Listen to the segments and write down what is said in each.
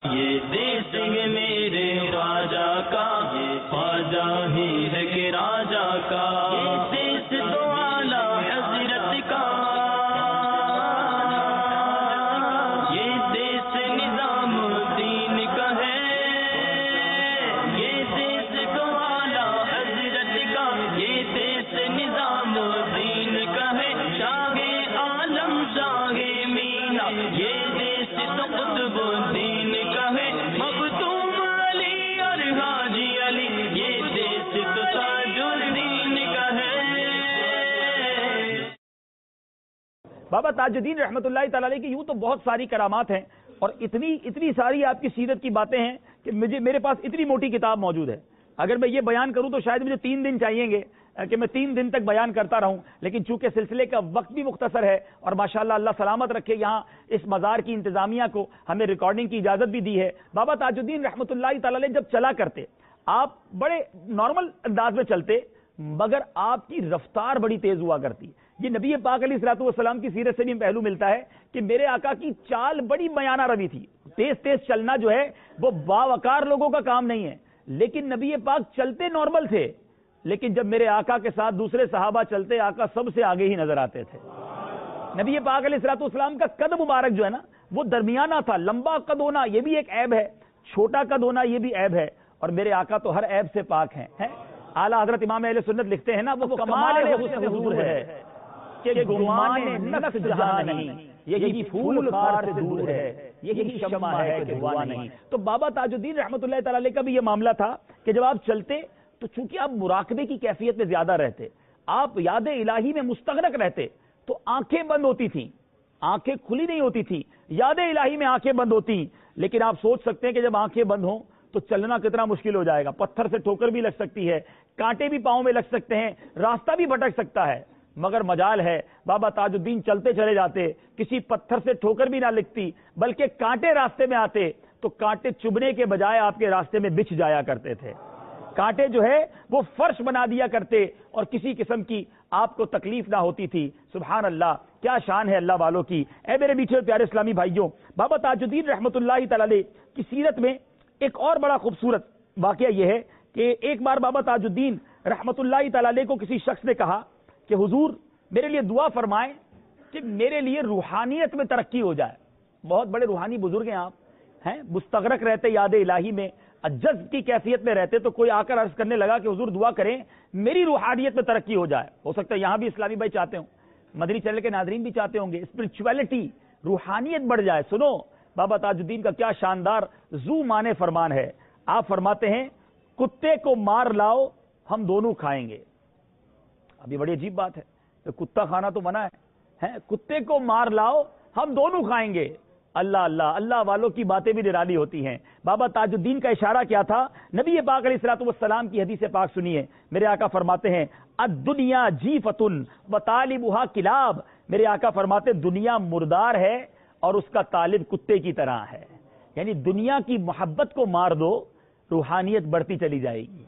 یہ دیش ہے میرے راجا کا، یہ خواجہ ہی ہے کہ راجا کا، یہ دیش تو اعلیٰ حضرت کا، یہ دیش نظام دین کا ہے، یہ دیش تو اعلیٰ حضرت کا، یہ دیش نظام دین کا ہے، شاہ عالم شاہ مینا، یہ دیش تو قطب دین کا ہے، مختوم علی اور حاجی علی، یہ دیش تو تاج الدین کا ہے۔ بابا تاج الدین رحمۃ اللہ تعالی علیہ کی یوں تو بہت ساری کرامات ہیں، اور اتنی ساری آپ کی سیرت کی باتیں ہیں کہ میرے پاس اتنی موٹی کتاب موجود ہے۔ اگر میں یہ بیان کروں تو شاید مجھے 3 دن چاہیے گے کہ میں 3 دن تک بیان کرتا رہوں، لیکن چونکہ سلسلے کا وقت بھی مختصر ہے، اور ماشاءاللہ اللہ سلامت رکھے یہاں اس مزار کی انتظامیہ کو ہمیں ریکارڈنگ کی اجازت بھی دی ہے۔ بابا تاج الدین رحمۃ اللہ تعالی علیہ جب چلا کرتے، آپ بڑے نارمل انداز میں چلتے، مگر آپ کی رفتار بڑی تیز ہوا کرتی۔ یہ نبی پاک علیہ الصلوۃ والسلام کی سیرت سے بھی پہلو ملتا ہے کہ میرے آقا کی چال بڑی میانہ روی تھی۔ تیز چلنا جو ہے وہ باوقار لوگوں کا کام نہیں ہے، لیکن نبی پاک چلتے نارمل تھے، لیکن جب میرے آقا کے ساتھ دوسرے صحابہ چلتے، آقا سب سے آگے ہی نظر آتے تھے۔ نبی پاک علیہ الصلوۃ والسلام کا قد مبارک جو ہے نا وہ درمیانہ تھا۔ لمبا قد ہونا یہ بھی ایک عیب ہے، چھوٹا قد ہونا یہ بھی عیب ہے، اور میرے آقا تو ہر عیب سے پاک ہیں۔ اعلیٰ حضرت امام اہل سنت لکھتے ہیں نا، وہ کمال حسن حضور ہے کہ گمان نفس جہاں نہیں، یہی پھول خار سے دور ہے، یہی شمع ہے کہ دھواں نہیں۔ تو بابا تاج الدین رحمۃ اللہ تعالی علیہ کا بھی یہ معاملہ تھا کہ جب آپ چلتے تو چونکہ آپ مراقبے کی کیفیت میں زیادہ رہتے، آپ یاد الہی میں مستغرق رہتے، تو آنکھیں بند ہوتی تھیں، آنکھیں کھلی نہیں ہوتی تھی، یاد الہی میں آنکھیں بند ہوتی۔ لیکن آپ سوچ سکتے ہیں کہ جب آنکھیں بند ہوں تو چلنا کتنا مشکل ہو جائے گا، پتھر سے ٹھوکر بھی لگ سکتی ہے، کانٹے بھی پاؤں میں لگ سکتے ہیں، راستہ بھی بھٹک سکتا ہے، مگر مجال ہے بابا تاج الدین چلتے چلے جاتے، کسی پتھر سے ٹھوکر بھی نہ لگتی، بلکہ کانٹے راستے میں آتے تو کانٹے چبھنے کے بجائے آپ کے راستے میں بچھ جایا کرتے تھے، کانٹے جو ہے وہ فرش بنا دیا کرتے، اور کسی قسم کی آپ کو تکلیف نہ ہوتی تھی۔ سبحان اللہ، کیا شان ہے اللہ والوں کی۔ اے میرے میٹھے پیارے اسلامی بھائیوں، بابا تاج الدین رحمۃ اللہ تعالی علیہ کی سیرت میں ایک اور بڑا خوبصورت واقعہ یہ ہے کہ ایک بار بابا تاج الدین رحمۃ اللہ تعالی علیہ کو کسی شخص نے کہا کہ حضور میرے لیے دعا فرمائیں کہ میرے لیے روحانیت میں ترقی ہو جائے۔ بہت بڑے روحانی بزرگ ہیں آپ، مستغرق رہتے یاد الہی میں، جذب کی کیفیت میں رہتے، تو کوئی آ کر عرض کرنے لگا کہ حضور دعا کریں میری روحانیت میں ترقی ہو جائے۔ ہو سکتا ہے یہاں بھی اسلامی بھائی چاہتے ہوں، مدنی چینل کے ناظرین بھی چاہتے ہوں گے، اسپرچویلٹی، روحانیت بڑھ جائے۔ سنو بابا تاج الدین کا کیا شاندار ذو معنی فرمان ہے۔ آپ فرماتے ہیں کتے کو مار لاؤ ہم دونوں کھائیں گے۔ ابھی بڑی عجیب بات ہے، تو کتا کھانا تو منع ہے، کتے کو مار لاؤ ہم دونوں کھائیں گے۔ اللہ اللہ، اللہ والوں کی باتیں بھی نرالی ہوتی ہیں۔ بابا تاج الدین کا اشارہ کیا تھا؟ نبی پاک علیہ الصلوۃ والسلام کی حدیث پاک سنیے، میرے آقا فرماتے ہیں الدنیا جیفۃ وطالبھا کلاب، میرے آقا فرماتے دنیا مردار ہے اور اس کا طالب کتے کی طرح ہے، یعنی دنیا کی محبت کو مار دو، روحانیت بڑھتی چلی جائے گی۔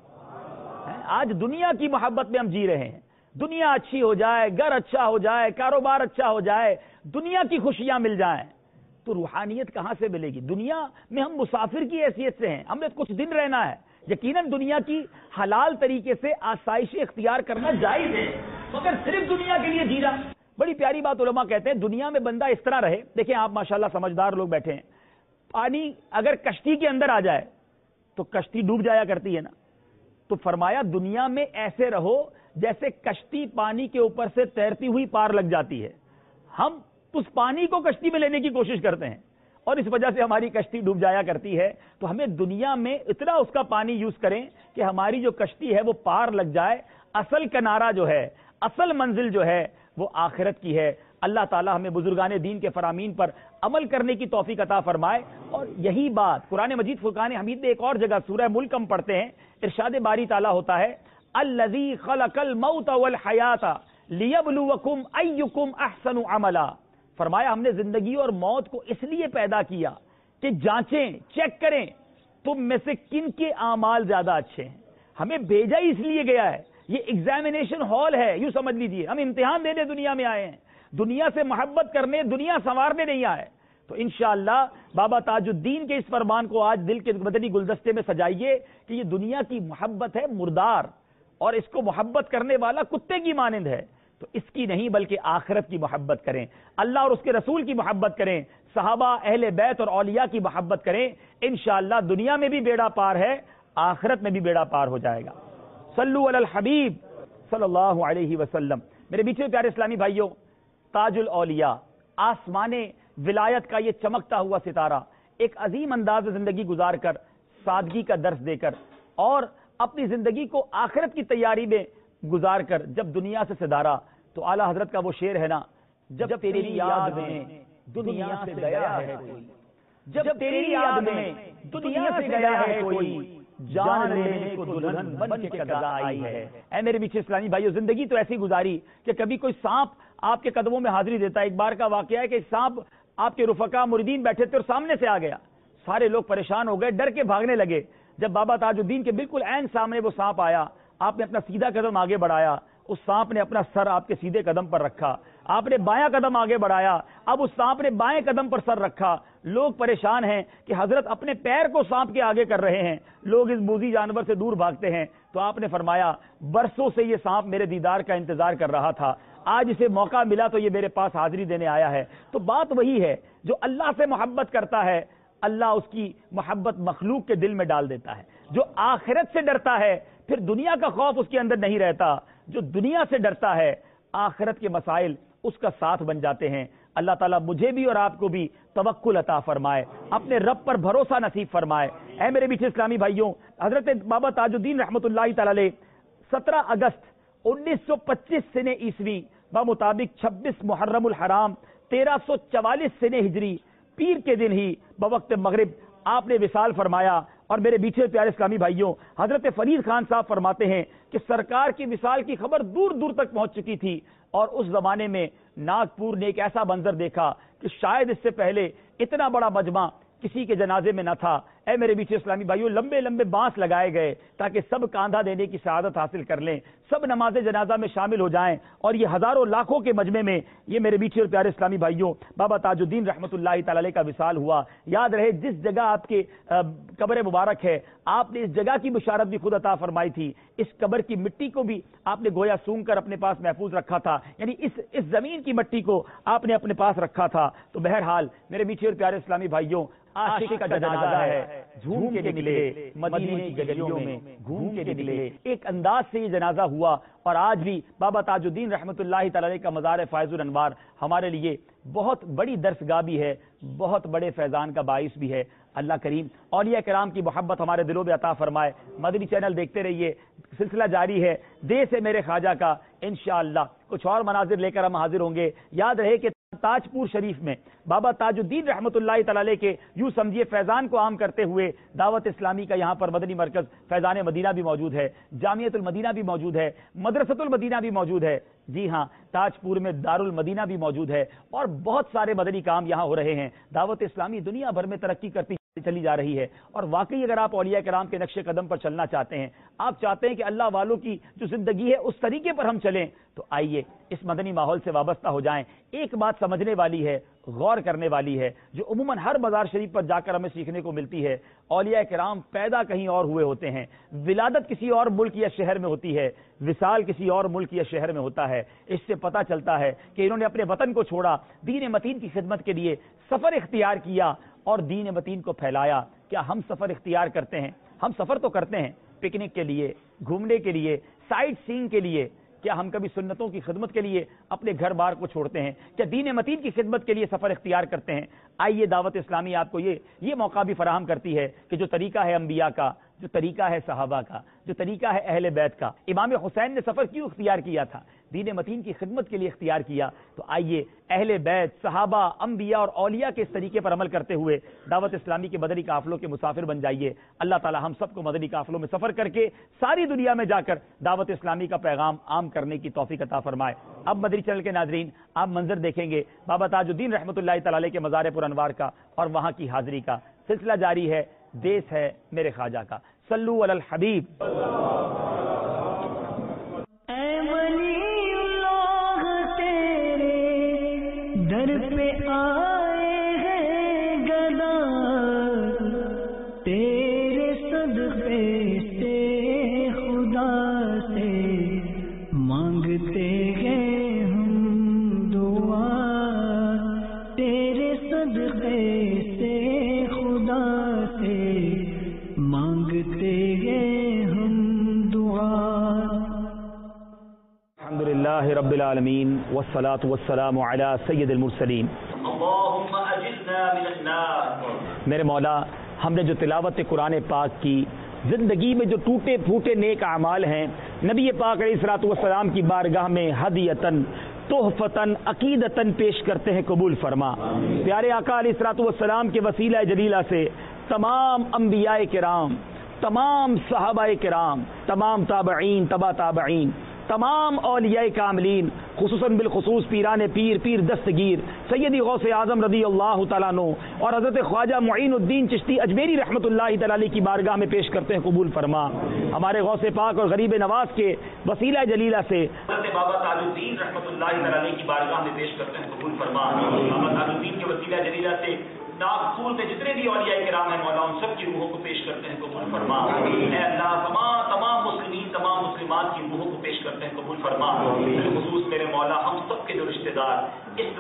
آج دنیا کی محبت میں ہم جی رہے ہیں، دنیا اچھی ہو جائے، گھر اچھا ہو جائے، کاروبار اچھا ہو جائے، دنیا کی خوشیاں مل جائیں، تو روحانیت کہاں سے ملے گی؟ دنیا میں ہم مسافر کی حیثیت سے ہیں، ہم نے کچھ دن رہنا ہے۔ یقیناً دنیا کی حلال طریقے سے آسائش اختیار کرنا جائز ہے، مگر صرف دنیا کے لیے جینا۔ بڑی پیاری بات علماء کہتے ہیں، دنیا میں بندہ اس طرح رہے، دیکھیں آپ ماشاءاللہ سمجھدار لوگ بیٹھے ہیں، پانی اگر کشتی کے اندر آ جائے تو کشتی ڈوب جایا کرتی ہے نا، تو فرمایا دنیا میں ایسے رہو جیسے کشتی پانی کے اوپر سے تیرتی ہوئی پار لگ جاتی ہے۔ ہم اس پانی کو کشتی میں لینے کی کوشش کرتے ہیں اور اس وجہ سے ہماری کشتی ڈوب جایا کرتی ہے۔ تو ہمیں دنیا میں اتنا اس کا پانی یوز کریں کہ ہماری جو کشتی ہے وہ پار لگ جائے، اصل کنارہ جو ہے، اصل منزل جو ہے وہ آخرت کی ہے۔ اللہ تعالی ہمیں بزرگان دین کے فرامین پر عمل کرنے کی توفیق عطا فرمائے۔ اور یہی بات قرآن مجید فرقان حمید میں ایک اور جگہ سورہ ملک ہم پڑھتے ہیں، ارشاد باری تعالی ہوتا ہے الذی خلق الموت والحیات لیبلوکم ایکم احسن عملا، فرمایا ہم نے زندگی اور موت کو اس لیے پیدا کیا کہ جانچیں، چیک کریں تم میں سے کن کے اعمال زیادہ اچھے ہیں۔ ہمیں بھیجا ہی اس لیے گیا ہے، یہ ایگزامینیشن ہال ہے، یوں سمجھ لیجئے، ہم امتحان دینے دنیا میں آئے ہیں، دنیا سے محبت کرنے، دنیا سنوارنے نہیں آئے۔ تو انشاءاللہ بابا تاج الدین کے اس فرمان کو آج دل کے مدنی گلدستے میں سجائیے کہ یہ دنیا کی محبت ہے مردار، اور اس کو محبت کرنے والا کتے کی مانند ہے، تو اس کی نہیں بلکہ آخرت کی محبت کریں، اللہ اور اس کے رسول کی محبت کریں، صحابہ اہل بیت اور اولیاء کی محبت کریں، انشاءاللہ دنیا میں بھی بیڑا پار ہے، آخرت میں بھی بیڑا پار ہو جائے گا۔ صلو علی الحبیب صلی اللہ علیہ وسلم۔ میرے بیچے پیارے اسلامی بھائیوں، تاج الاولیاء، آسمان ولایت کا یہ چمکتا ہوا ستارہ ایک عظیم انداز زندگی گزار کر، سادگی کا درس دے کر اور اپنی زندگی کو آخرت کی تیاری میں گزار کر جب دنیا سے صدارا، تو اعلیٰ حضرت کا وہ شعر ہے نا، جب تیری یاد میں دنیا سے گیا ہے کوئی، جب تیری یاد میں دنیا سے گیا ہے کوئی، جان لینے کو دلہن بن کے قضا آئی ہے۔ اے میرے بیچ اسلامی بھائیو، زندگی تو ایسی گزاری کہ کبھی کوئی سانپ آپ کے قدموں میں حاضری دیتا ہے۔ ایک بار کا واقعہ ہے کہ سانپ آپ کے رفقا مریدین بیٹھے تھے اور سامنے سے آ گیا، سارے لوگ پریشان ہو گئے، ڈر کے بھاگنے لگے۔ جب بابا تاج الدین کے بالکل عین سامنے وہ سانپ آیا، آپ نے اپنا سیدھا قدم آگے بڑھایا، اس سانپ نے اپنا سر آپ کے سیدھے قدم پر رکھا، آپ نے بایاں قدم آگے بڑھایا، اب اس سانپ نے بائیں قدم پر سر رکھا۔ لوگ پریشان ہیں کہ حضرت اپنے پیر کو سانپ کے آگے کر رہے ہیں، لوگ اس موذی جانور سے دور بھاگتے ہیں۔ تو آپ نے فرمایا، برسوں سے یہ سانپ میرے دیدار کا انتظار کر رہا تھا، آج اسے موقع ملا تو یہ میرے پاس حاضری دینے آیا ہے۔ تو بات وہی ہے، جو اللہ سے محبت کرتا ہے اللہ اس کی محبت مخلوق کے دل میں ڈال دیتا ہے۔ جو آخرت سے ڈرتا ہے پھر دنیا کا خوف اس کے اندر نہیں رہتا، جو دنیا سے ڈرتا ہے آخرت کے مسائل اس کا ساتھ بن جاتے ہیں۔ اللہ تعالیٰ مجھے بھی اور آپ کو بھی توکل عطا فرمائے، اپنے رب پر بھروسہ نصیب فرمائے۔ اے میرے بیچ اسلامی بھائیوں، حضرت بابا تاج الدین رحمۃ اللہ تعالی علیہ 17 اگست 1925 سنہ عیسوی بمطابق 26 محرم الحرام 1344 سنہ ہجری پیر کے دن ہی بوقت مغرب آپ نے وصال فرمایا۔ اور میرے بیچے پیارے اسلامی بھائیوں، حضرت فرید خان صاحب فرماتے ہیں کہ سرکار کی وصال کی خبر دور دور تک پہنچ چکی تھی، اور اس زمانے میں ناگپور نے ایک ایسا منظر دیکھا کہ شاید اس سے پہلے اتنا بڑا مجمع کسی کے جنازے میں نہ تھا۔ اے میرے بیچے اسلامی بھائیوں، لمبے لمبے بانس لگائے گئے تاکہ سب کاندھا دینے کی سعادت حاصل کر لیں، سب نماز جنازہ میں شامل ہو جائیں، اور یہ ہزاروں لاکھوں کے مجمع میں یہ میرے بیچے اور پیارے اسلامی بھائیوں بابا تاج الدین رحمۃ اللہ تعالی علیہ کا وصال ہوا۔ یاد رہے، جس جگہ آپ کے قبر مبارک ہے، آپ نے اس جگہ کی بشارت بھی خود عطا فرمائی تھی، اس قبر کی مٹی کو بھی آپ نے گویا سونگ کر اپنے پاس محفوظ رکھا تھا، یعنی اس زمین کی مٹی کو آپ نے اپنے پاس رکھا تھا۔ تو بہرحال میرے بیچے اور پیارے اسلامی بھائیوں، عاشق کا جنازہ ہے، جھوم کے نکلے مدینے کی گلیوں میں، گھوم کے نکلے، ایک انداز سے یہ جنازہ ہوا۔ اور آج بھی بابا تاج الدین رحمۃ اللہ تعالی علیہ کا مزار فائز الانوار ہمارے لیے بہت بڑی درس گاہ بھی ہے، بہت بڑے فیضان کا باعث بھی ہے۔ اللہ کریم اولیاء کرام کی محبت ہمارے دلوں میں عطا فرمائے۔ مدنی چینل دیکھتے رہیے، سلسلہ جاری ہے دیس ہے میرے خواجہ کا، انشاءاللہ کچھ اور مناظر لے کر ہم حاضر ہوں گے۔ یاد رہے کہ تاج پور شریف میں بابا تاج الدین رحمۃ اللہ تعالی علیہ کے یوں سمجھیے فیضان کو عام کرتے ہوئے دعوت اسلامی کا یہاں پر مدنی مرکز فیضان مدینہ بھی موجود ہے، جامعۃ المدینہ بھی موجود ہے، مدرسۃ المدینہ بھی موجود ہے، جی ہاں تاج پور میں دار المدینہ بھی موجود ہے، اور بہت سارے مدنی کام یہاں ہو رہے ہیں۔ دعوت اسلامی دنیا بھر میں ترقی کرتی چلی جا رہی ہے، اور واقعی اگر آپ اولیاء کرام کے نقش قدم پر چلنا چاہتے ہیں، آپ چاہتے ہیں کہ اللہ والوں کی جو زندگی ہے اس طریقے پر ہم چلیں، تو آئیے اس مدنی ماحول سے وابستہ ہو جائیں۔ ایک بات سمجھنے والی ہے، غور کرنے والی ہے، جو عموماً ہر مزار شریف پر جا کر ہمیں سیکھنے کو ملتی ہے۔ اولیاء کرام پیدا کہیں اور ہوئے ہوتے ہیں، ولادت کسی اور ملک یا شہر میں ہوتی ہے، وصال کسی اور ملک یا شہر میں ہوتا ہے۔ اس سے پتہ چلتا ہے کہ انہوں نے اپنے وطن کو چھوڑا، دین متین کی خدمت کے لیے سفر اختیار کیا اور دین متین کو پھیلایا۔ کیا ہم سفر اختیار کرتے ہیں؟ ہم سفر تو کرتے ہیں پکنک کے لیے، گھومنے کے لیے، سائٹ سینگ کے لیے، کیا ہم کبھی سنتوں کی خدمت کے لیے اپنے گھر بار کو چھوڑتے ہیں؟ کیا دین متین کی خدمت کے لیے سفر اختیار کرتے ہیں؟ آئیے دعوت اسلامی آپ کو یہ موقع بھی فراہم کرتی ہے کہ جو طریقہ ہے انبیاء کا، جو طریقہ ہے صحابہ کا، جو طریقہ ہے اہل بیت کا، امام حسین نے سفر کیوں اختیار کیا تھا؟ دین متین کی خدمت کے لیے اختیار کیا۔ تو آئیے اہل بیت، صحابہ، انبیاء اور اولیاء کے اس طریقے پر عمل کرتے ہوئے دعوت اسلامی کے مدنی قافلوں کے مسافر بن جائیے۔ اللہ تعالی ہم سب کو مدنی قافلوں میں سفر کر کے ساری دنیا میں جا کر دعوت اسلامی کا پیغام عام کرنے کی توفیق عطا فرمائے۔ اب مدنی چینل کے ناظرین، آپ منظر دیکھیں گے بابا تاج الدین رحمۃ اللہ تعالی علیہ کے مزار پر انوار کا اور وہاں کی حاضری کا۔ سلسلہ جاری ہے، دیس ہے میرے خواجہ کا۔ صلو علی الحبیب۔ در پہ آئے ہیں تیرے صدقے سے خدا سے مانگتے ہیں ہم دعا، تیرے صدقے سے خدا سے مانگتے ہیں ہم دعا۔ الحمدللہ رب العالمین والصلاة والسلام علی سید المرسلین۔ اللہم اجرنا من النار۔ میرے مولا، ہم نے جو تلاوت قرآن پاک کی، زندگی میں جو ٹوٹے پھوٹے نیک اعمال ہیں، نبی پاک علیہ الصلوۃ والسلام کی بارگاہ میں ہدیۃً تحفتاً عقیدتاً پیش کرتے ہیں، قبول فرما۔ پیارے آقا علیہ الصلوۃ والسلام کے وسیلہ جلیلہ سے تمام انبیاء کرام، تمام صحابہ کرام، تمام تابعین، تبع تابعین، تمام اولیاء کاملین، خصوصاً بالخصوص پیران پیر، پیر دستگیر سیدی غوث اعظم رضی اللہ تعالیٰ عنہ اور حضرت خواجہ معین الدین چشتی اجمیری رحمۃ اللہ تعالی علیہ کی بارگاہ میں پیش کرتے ہیں، قبول فرما۔ ہمارے غوث پاک اور غریب نواز کے وسیلہ جلیلہ سے حضرت بابا تاج الدین رحمۃ اللہ تعالی علیہ کی بارگاہ میں پیش کرتے ہیں، قبول فرما۔ بابا تاج الدین کے وسیلہ جلیلہ سے ناگپور میں جتنے بھی اولیاء کرام ہیں مولا، ان سب کی روحوں کو پیش کرتے ہیں، قبول فرما۔ اے اللہ، تمام مسلمین، تمام مسلمات کی روحوں کو پیش کرتے ہیں، قبول فرما۔ بالخصوص میرے مولا، ہم سب کے جو رشتہ دار اس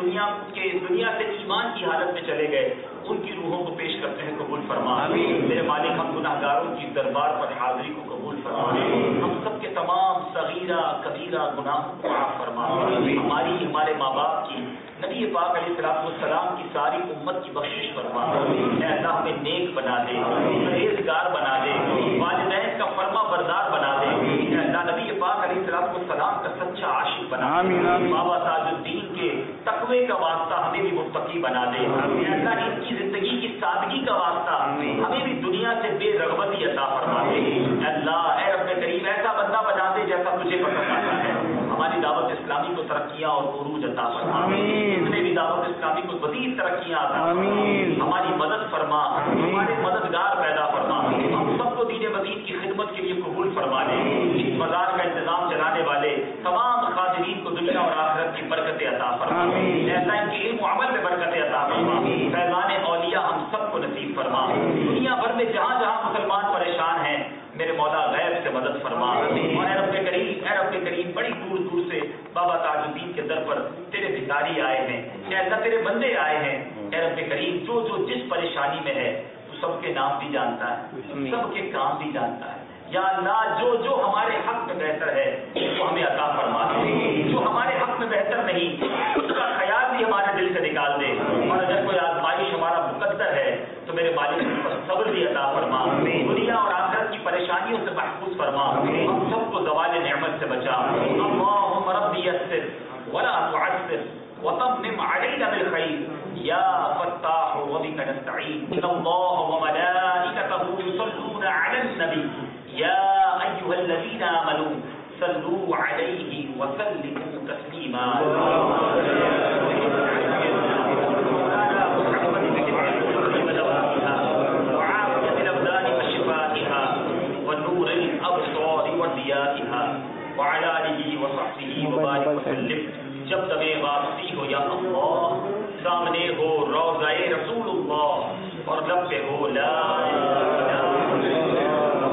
دنیا سے ایمان کی حالت میں چلے گئے، ان کی روحوں کو پیش کرتے ہیں، قبول فرما۔ میرے مالک، ہم گناہ گاروں کی دربار پر حاضری کو قبول فرما۔ ہم سب کے تمام صغیرہ کبیرہ گناہوں کو معاف فرما۔ ہمارے ماں باپ کی، نبی پاک علیہ الصلوۃ والسلام کی ساری امت کی بخشش فرما۔ اے اللہ، ہمیں نیک بنا دے، پرہیزگار بنا دے، والدین کا فرما بردار بنا دے۔ اے اللہ، نبی پاک علیہ الصلوۃ والسلام کا سچا عاشق بنا دے۔ بابا تاج الدین کے تقوی کا واسطہ ہمیں بھی متقی بنا دے۔ اے اللہ، ان کی زندگی کی سادگی کا واسطہ ہمیں بھی دنیا سے بے رغبتی عطا فرما دے۔ اے اللہ، اے رب کریم، ایسا بندہ بنا دے جیسا تجھے پسند آتا ہے۔ ہماری دعوت اسلامی کو ترقیاں اور عروج عطا فرما۔ جتنے بھی دعوت اسلامی کو مزید ترقیاں عطا فرما۔ ہماری مدد فرما، ہمارے مددگار پیدا فرما۔ ہم سب کو دین مزید کی خدمت کے لیے قبول فرما لے۔ اس مزار کا انتظام چلانے والے تمام خادمین کو دنیا اور آخرت کی برکتیں عطا فرما۔ اے اللہ، ان کے علم و عمل میں برکتیں عطا فرما۔ فیضان اولیاء ہم سب کو نصیب فرما۔ دنیا بھر میں جہاں جہاں مسلمان پریشان ہیں، میرے مولا غیب سے مدد فرما۔ اور اے رب کریم، بڑی دور دور سے بابا تاج الدین کے در پر تیرے بھکاری آئے ہیں، اے اللہ تیرے بندے آئے ہیں۔ اے رب کریم، جو جس پریشانی میں ہے تو سب کے نام بھی جانتا ہے، سب کے کام بھی جانتا ہے۔ یا اللہ، جو ہمارے حق میں بہتر ہے وہ ہمیں عطا فرما دے، جو ہمارے حق میں بہتر نہیں اس کا خیال بھی ہمارے دل سے نکال دے۔ اور اگر کوئی آزمائش ہمارا مقدر ہے تو میرے مالک اس پر صبر بھی عطا فرما، دنیا اور آخرت کی پریشانیوں سے محفوظ فرما، ہم سب کو زوال نعمت سے بچا۔ اللہم ربی یسر ولا تعسر وتمم علینا بالخیر یا فتاح وبک نستعین۔ ان اللہ وملائکتہ یصلون علی النبی یا ایھا الذین آمنوا صلوا علیہ وسلموا تسلیما۔ وعلى آلہ وصحبہ وبارک وسلم۔ جب تمہیں واپسی ہو یا اللہ، سامنے ہو روضہ رسول اللہ اور لب پہ ہو لا الہ الا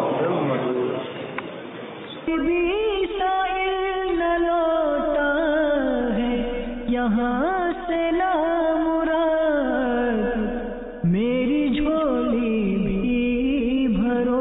بھی سائل نہ لوٹا ہے یہاں سے لا مراد، میری جھولی بھی بھرو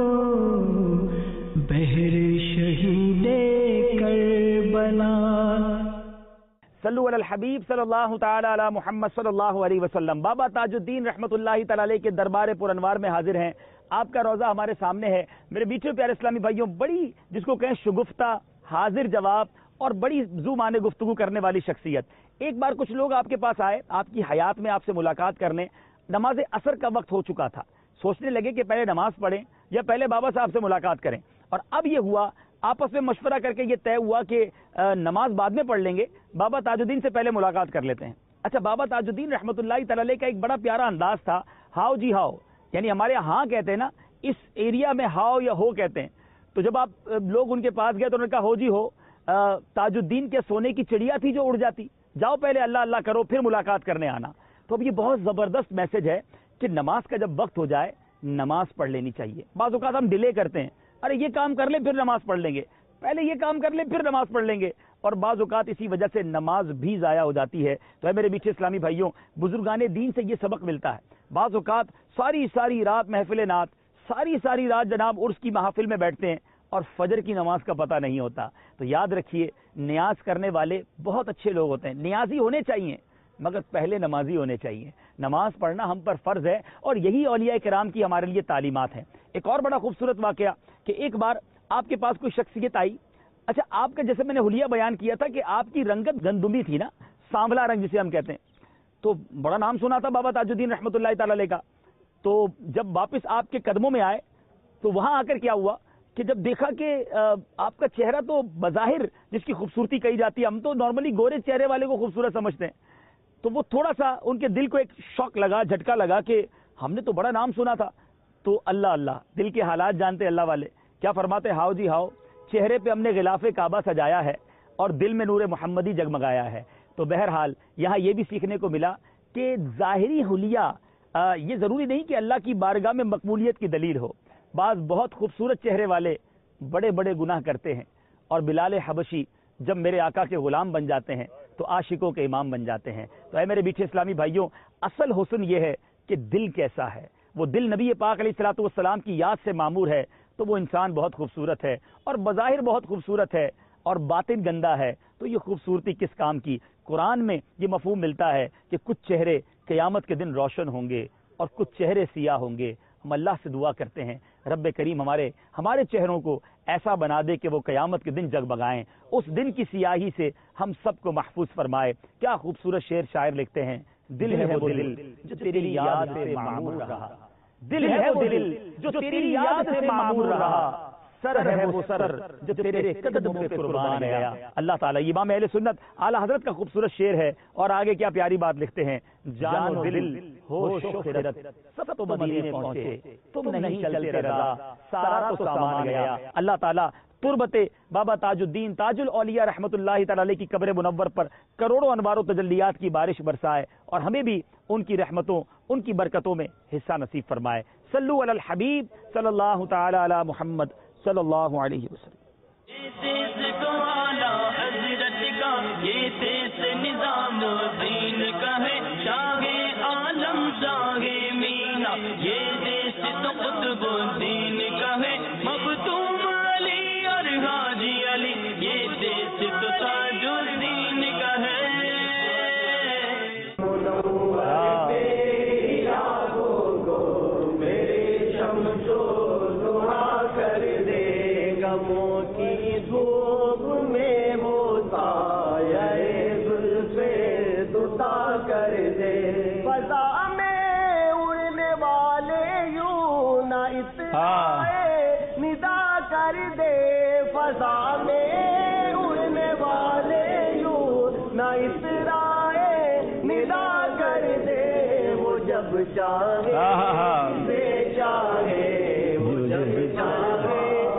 بہر شہید کربلا۔ صلو علی الحبیب صلی اللہ تعالی علی محمد صلی اللہ علیہ وسلم۔ بابا تاج الدین رحمۃ اللہ تعالی علیہ کے دربار پر انوار میں حاضر ہیں۔ آپ کا روضہ ہمارے سامنے ہے۔ میرے بیچے پیارے اسلامی بھائیوں، بڑی جس کو کہیں شگفتہ، حاضر جواب اور بڑی ذو معنی گفتگو کرنے والی شخصیت۔ ایک بار کچھ لوگ آپ کے پاس آئے، آپ کی حیات میں آپ سے ملاقات کرنے۔ نماز عصر کا وقت ہو چکا تھا، سوچنے لگے کہ پہلے نماز پڑھیں یا پہلے بابا صاحب سے ملاقات کریں، اور اب یہ ہوا آپس میں مشورہ کر کے یہ طے ہوا کہ نماز بعد میں پڑھ لیں گے، بابا تاج الدین سے پہلے ملاقات کر لیتے ہیں۔ اچھا، بابا تاج الدین رحمۃ اللہ تعالی علیہ کا ایک بڑا پیارا انداز تھا، ہاؤ جی ہاؤ، یعنی ہمارے ہاں کہتے ہیں نا، اس ایریا میں ہاؤ یا ہو کہتے ہیں۔ تو جب آپ لوگ ان کے پاس گئے تو انہوں نے کہا ہو جی ہو، تاج الدین کے سونے کی چڑیا تھی جو اڑ جاتی، جاؤ پہلے اللہ اللہ کرو پھر ملاقات کرنے آنا۔ تو اب یہ بہت زبردست میسج ہے کہ نماز کا جب وقت ہو جائے نماز پڑھ لینی چاہیے. بعض اوقات ہم ڈیلے کرتے ہیں, ارے یہ کام کر لیں پھر نماز پڑھ لیں گے, پہلے یہ کام کر لیں پھر نماز پڑھ لیں گے, اور بعض اوقات اسی وجہ سے نماز بھی ضائع ہو جاتی ہے. تو ہے میرے میٹھے اسلامی بھائیوں, بزرگان دین سے یہ سبق ملتا ہے. بعض اوقات ساری رات محفل نعت, ساری رات جناب عرس کی محافل میں بیٹھتے ہیں اور فجر کی نماز کا پتہ نہیں ہوتا. تو یاد رکھیے, نیاز کرنے والے بہت اچھے لوگ ہوتے ہیں, نیازی ہونے چاہیے مگر پہلے نمازی ہونے چاہیے. نماز پڑھنا ہم پر فرض ہے, اور یہی اولیاء کرام کی ہمارے لیے تعلیمات ہیں. ایک اور بڑا خوبصورت واقعہ کہ ایک بار آپ کے پاس کوئی شخصیت آئی. اچھا, آپ کا جیسے میں نے حلیہ بیان کیا تھا کہ آپ کی رنگت گندمی تھی نا, سانولا رنگ جسے ہم کہتے ہیں, تو بڑا نام سنا تھا بابا تاج الدین رحمۃ اللہ تعالی علیہ کا. تو جب واپس آپ کے قدموں میں آئے تو وہاں آ کر کیا ہوا کہ جب دیکھا کہ آپ کا چہرہ تو بظاہر جس کی خوبصورتی کہی جاتی ہے, ہم تو نارملی گورے چہرے والے کو خوبصورت سمجھتے ہیں, تو وہ تھوڑا سا ان کے دل کو ایک شوق لگا, جھٹکا لگا کہ ہم نے تو بڑا نام سنا تھا. تو اللہ دل کے حالات جانتے اللہ والے, کیا فرماتے, ہاؤ جی ہاؤ, چہرے پہ ہم نے غلاف کعبہ سجایا ہے اور دل میں نور محمدی جگمگایا ہے. تو بہرحال یہاں یہ بھی سیکھنے کو ملا کہ ظاہری حلیہ یہ ضروری نہیں کہ اللہ کی بارگاہ میں مقبولیت کی دلیل ہو. بعض بہت خوبصورت چہرے والے بڑے بڑے گناہ کرتے ہیں, اور بلال حبشی جب میرے آقا کے غلام بن جاتے ہیں تو عاشقوں کے امام بن جاتے ہیں. تو اے میرے میٹھے اسلامی بھائیوں, اصل حسن یہ ہے کہ دل کیسا ہے. وہ دل نبی پاک علیہ الصلوۃ والسلام کی یاد سے معمور ہے تو وہ انسان بہت خوبصورت ہے, اور بظاہر بہت خوبصورت ہے اور باطن گندا ہے تو یہ خوبصورتی کس کام کی. قرآن میں یہ مفہوم ملتا ہے کہ کچھ چہرے قیامت کے دن روشن ہوں گے اور کچھ چہرے سیاہ ہوں گے. ہم اللہ سے دعا کرتے ہیں رب کریم ہمارے چہروں کو ایسا بنا دے کہ وہ قیامت کے دن جگمگائیں, اس دن کی سیاہی سے ہم سب کو محفوظ فرمائے. کیا خوبصورت شعر شاعر لکھتے ہیں, دل ہے وہ دل جو تیری یاد سے معمور رہا, دل ہے وہ دل جو تیری یاد سے معمور رہا, سر ہے وہ سر جو تیرے قدموں پہ قربان گیا. اللہ تعالیٰ امام اہل سنت اعلیٰ حضرت کا خوبصورت شعر ہے, اور آگے کیا پیاری بات لکھتے ہیں, جان و دل ہوش و خرد سب تو مدینے پہنچے, تم نہیں چلتے رضا سارا تو سامان گیا. اللہ تعالیٰ تربت بابا تاج الدین تاج الاولیاء رحمۃ اللہ تعالی علیہ کی قبر منور پر کروڑوں انوار و تجلیات کی بارش برسائے, اور ہمیں بھی ان کی رحمتوں ان کی برکتوں میں حصہ نصیب فرمائے. صلو علی الحبیب صلی اللہ تعالی علی محمد صلی اللہ علیہ وسلم. حضرت کا یہ تیس نظام دین کا ہے, شاہ عالم شاہ مینا یہ دیس تو قطب الدین کا ہے, مختوم علی اور حاجی علی یہ دیس تو تاج الدین کا ہے. موتی دھوپ میں وہ سایہ زلفے دتا کر دے, فضا میں اڑنے والے یوں نہ اترائے ندا کر دے, فضا میں اڑنے والے یوں نہ اترائے ندا کر دے, وہ جب چاہے بے چاہے, وہ جب چاہے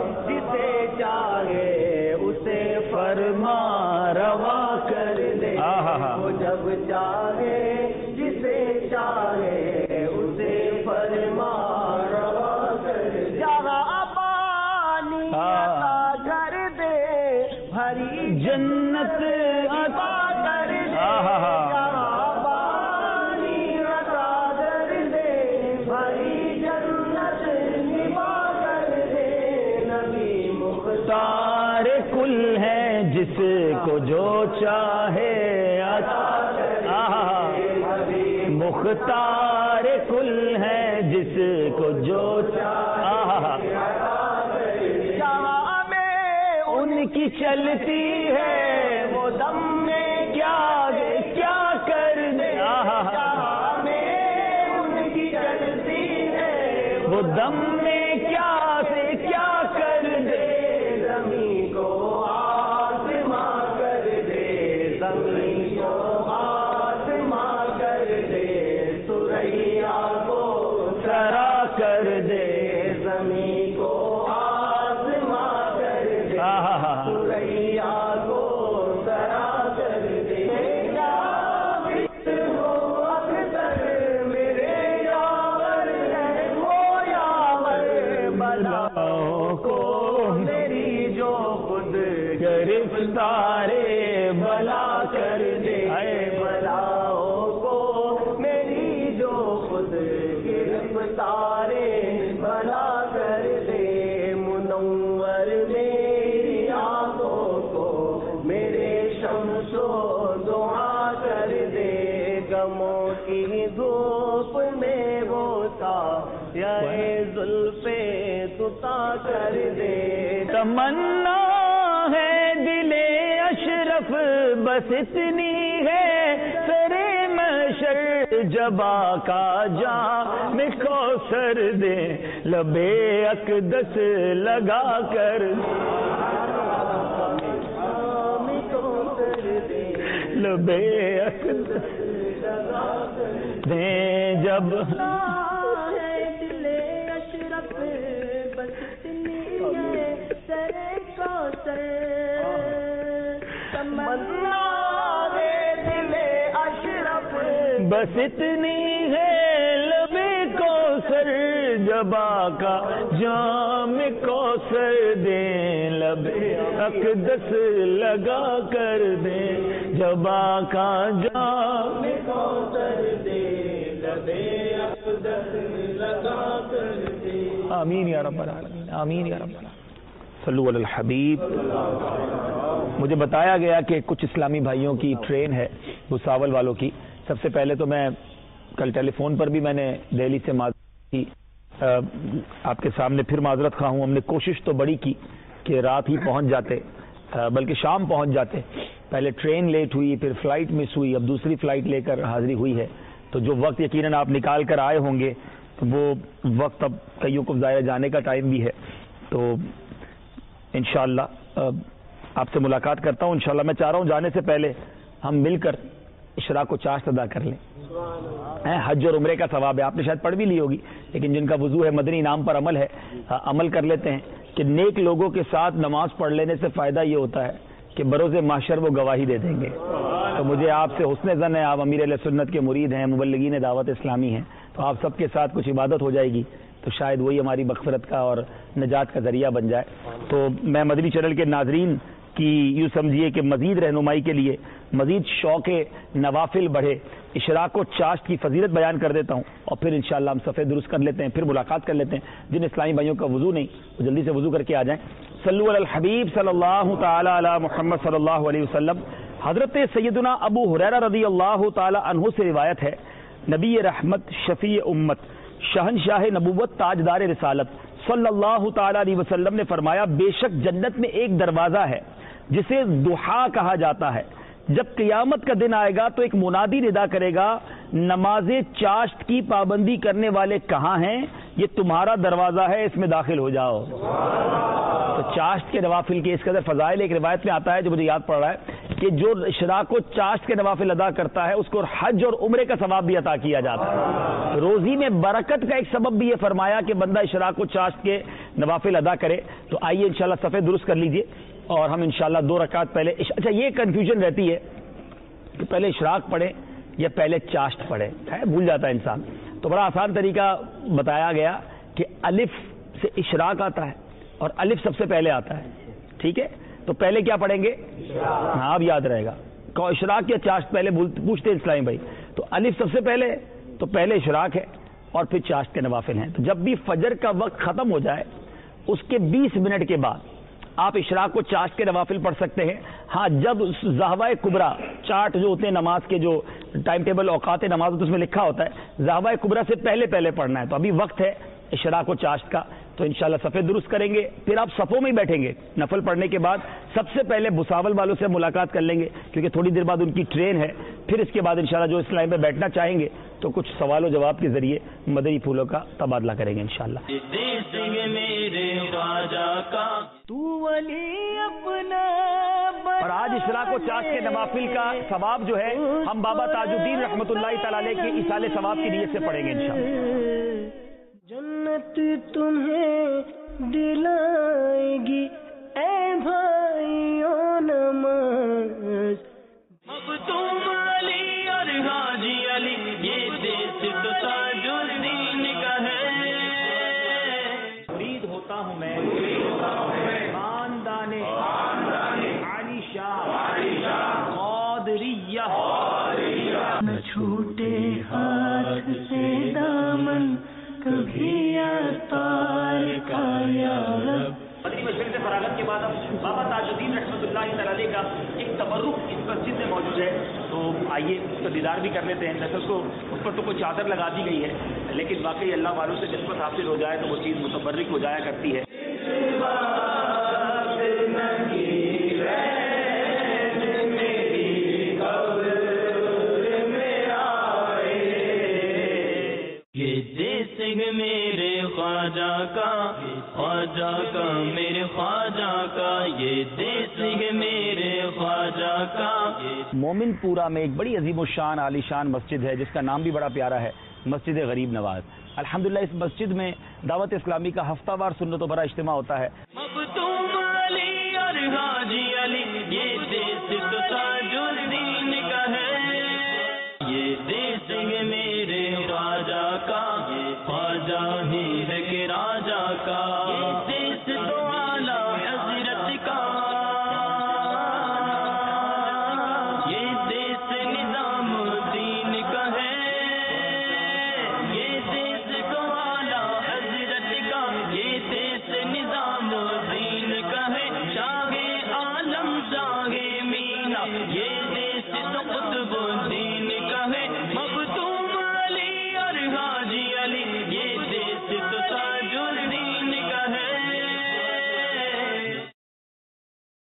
چاہے اسے فرما روا کر دے, وہ جب چاہے جسے چاہے اسے فرما روا کر دے, جہاں پانی عطا کر دے بھری جنت عطا کر دے, جہاں پانی عطا کر دے بھری جنت نما کر دے, نبی مختار کل ہے جس کو جو چاہے مختار کل ہے جس کو جو چاہے, جہاں میں ان کی چلتی ہے وہ دم میں کیا کر دے, جہاں میں ان کی چلتی ہے وہ دم میں کیا کر دے, زمین کو آسماں کر دے, زمین کو آسماں کر دے, سریا کو سرا کر دے, زمین کو آسماں کر دے, سریا کو سرا کر دے, میرے یاور ہے وہ بلاؤں کو میری جو خود گرفتار بلا کر دے، اے بلاؤں کو میری جو خود گرفتار بلا کر دے، منور میری آنکھوں کو میرے شمس و دعا کر دے، غموں کی دھوپ میں وہ سایہ زلف طوطا کر دے، تمنا ہے دل اشرف بس اتنی ہے، سرے محشر جب آقا جام کوثر دے، لبے اقدس لگا کر لبے اقدس لگا کر دے، جب دل اشرف بس اتنی ہے، سرے کوثر تمنا ہے دل اشرف بس اتنی ہے، لبے کوثر جب آقا جام کوثر دے، لبے اقدس لگا کر دے، جب آقا جام کوثر دے، لبے اقدس لگا کر دے۔ آمین یا رب العالمین، آمین یا رب العالمین۔ صلو علی الحبیب۔ مجھے بتایا گیا کہ کچھ اسلامی بھائیوں کی ٹرین ہے بھساول والوں کی۔ سب سے پہلے تو میں کل ٹیلی فون پر بھی میں نے دہلی سے معذرت کی، آپ کے سامنے پھر معذرت خواہ ہوں۔ ہم نے کوشش تو بڑی کی کہ رات ہی پہنچ جاتے، بلکہ شام پہنچ جاتے، پہلے ٹرین لیٹ ہوئی، پھر فلائٹ مس ہوئی، اب دوسری فلائٹ لے کر حاضری ہوئی ہے، تو جو وقت یقیناً آپ نکال کر آئے ہوں گے وہ وقت اب کئیوں کو ظاہر جانے کا ٹائم بھی ہے، تو انشاءاللہ آپ سے ملاقات کرتا ہوں انشاءاللہ۔ میں چاہ رہا ہوں جانے سے پہلے ہم مل کر اشراق و چاشت ادا کر لیں۔ حج اور عمرے کا ثواب ہے، آپ نے شاید پڑھ بھی لی ہوگی، لیکن جن کا وضو ہے، مدنی انعام پر عمل ہے، عمل کر لیتے ہیں کہ نیک لوگوں کے ساتھ نماز پڑھ لینے سے فائدہ یہ ہوتا ہے کہ بروز محشر وہ گواہی دے دیں گے۔ تو مجھے آپ سے حسن ظن ہے، آپ امیر اہل سنت کے مرید ہیں، مبلغین دعوت اسلامی ہیں، تو آپ سب کے ساتھ کچھ عبادت ہو جائے گی تو شاید وہی ہماری مغفرت کا اور نجات کا ذریعہ بن جائے۔ تو میں مدنی چینل کے ناظرین کی یوں سمجھیے کہ مزید رہنمائی کے لیے، مزید شوق نوافل بڑھے، اشراق و چاشت کی فضیلت بیان کر دیتا ہوں، اور پھر انشاءاللہ ہم صفحے درست کر لیتے ہیں، پھر ملاقات کر لیتے ہیں۔ جن اسلامی بھائیوں کا وضو نہیں وہ جلدی سے وضو کر کے آ جائیں۔ صلو علی الحبیب صلی اللہ تعالی علی محمد صلی اللہ علیہ وسلم۔ حضرت سیدنا ابو ہریرہ رضی اللہ تعالی عنہ سے روایت ہے، نبی رحمت، شفیع امت، شہنشاہ نبوت، تاجدار رسالت صلی اللہ تعالی علیہ وسلم نے فرمایا، بے شک جنت میں ایک دروازہ ہے جسے ضحیٰ کہا جاتا ہے، جب قیامت کا دن آئے گا تو ایک منادی ندا کرے گا، نماز چاشت کی پابندی کرنے والے کہاں ہیں؟ یہ تمہارا دروازہ ہے، اس میں داخل ہو جاؤ۔ تو چاشت کے نوافل کے اس قدر فضائل، ایک روایت میں آتا ہے جو مجھے یاد پڑ رہا ہے کہ جو اشراق و چاشت کے نوافل ادا کرتا ہے اس کو حج اور عمرے کا ثواب بھی عطا کیا جاتا ہے۔ روزی میں برکت کا ایک سبب بھی یہ فرمایا کہ بندہ اشراق و چاشت کے نوافل ادا کرے۔ تو آئیے انشاءاللہ صفحے درست کر لیجئے اور ہم انشاءاللہ 2 رکعت پہلے اچھا یہ کنفیوژن رہتی ہے کہ پہلے اشراق پڑھیں یا پہلے چاشت پڑھیں، بھول جاتا ہے انسان۔ تو بڑا آسان طریقہ بتایا گیا کہ الف سے اشراق آتا ہے اور الف سب سے پہلے آتا ہے، ٹھیک ہے؟ تو پہلے کیا پڑھیں گے؟ ہاں اب یاد رہے گا، اشراق یا چاشت پہلے پوچھتے ہیں اسلامی بھائی، تو الف سب سے پہلے، تو پہلے اشراق ہے اور پھر چاشت کے نوافل ہیں۔ تو جب بھی فجر کا وقت ختم ہو جائے اس کے 20 منٹ کے بعد آپ اشراق و چاشت کے نوافل پڑھ سکتے ہیں۔ ہاں جب زہوہ کبریٰ چارٹ جو ہوتے ہیں نماز کے، جو ٹائم ٹیبل اوقات نماز ہوتا ہے اس میں لکھا ہوتا ہے زہوہ کبریٰ سے پہلے پہلے پڑھنا ہے، تو ابھی وقت ہے اشراق و چاشت کا، تو انشاءاللہ صفحے درست کریں گے، پھر آپ صفوں میں ہی بیٹھیں گے نفل پڑھنے کے بعد۔ سب سے پہلے بھساول والوں سے ملاقات کر لیں گے کیونکہ تھوڑی دیر بعد ان کی ٹرین ہے، پھر اس کے بعد انشاءاللہ جو اس لائن پہ بیٹھنا چاہیں گے تو کچھ سوال و جواب کے ذریعے مدنی پھولوں کا تبادلہ کریں گے انشاءاللہ۔ اور آج اشراق و چاشت کے نوافل کا ثواب جو ہے ہم بابا تاج الدین رحمۃ اللہ تعالی علیہ کی ایصال ثواب کی نیت سے پڑھیں گے انشاءاللہ۔ جنت تمہیں دلائے گی اے بھائیوں نماز، مختوم علی اور حاجی علی، یہ دیش تو تاج الدین کا ہے۔ مرید ہو ہوتا ہوں میں خاندان علی شاہ قادریہ نہ چھوٹے ہاتھ سے دامن کبھی عطار کا یا رب. مدنی مشورے سے فراغت کے بعد اب بابا تاج الدین رحمۃ اللہ تعالی علیہ کا ایک تبرک اس مسجد میں موجود ہے، تو آئیے اس کا دیدار بھی کر لیتے ہیں. دراصل کو اس پر تو کوئی چادر لگا دی گئی ہے، لیکن واقعی اللہ والوں سے نسبت حاصل ہو جائے تو وہ چیز متبرک ہو جایا کرتی ہے. میرے خواجہ کا میرے خواجہ کا یہ دیس ہے میرے خواجہ کا. مومن پورہ میں ایک بڑی عظیم الشان عالی شان مسجد ہے جس کا نام بھی بڑا پیارا ہے، مسجد غریب نواز. الحمدللہ اس مسجد میں دعوت اسلامی کا ہفتہ وار سنت و برا اجتماع ہوتا ہے. مختوم علی اور حاجی علی یہ دیس تو تاج الدین کا ہے، یہ دیس ہے میرے خواجہ کا، خواجہ ہی ہے کہ راجا کا، دیس تو اعلیٰ حضرت کا، یہ دیس نظام الدین کا ہے، یہ دیس تو اعلیٰ حضرت کا، یہ دیس نظام الدین کا ہے، شاہ عالم شاہ مینا یہ دیس تو قطب الدین کا ہے.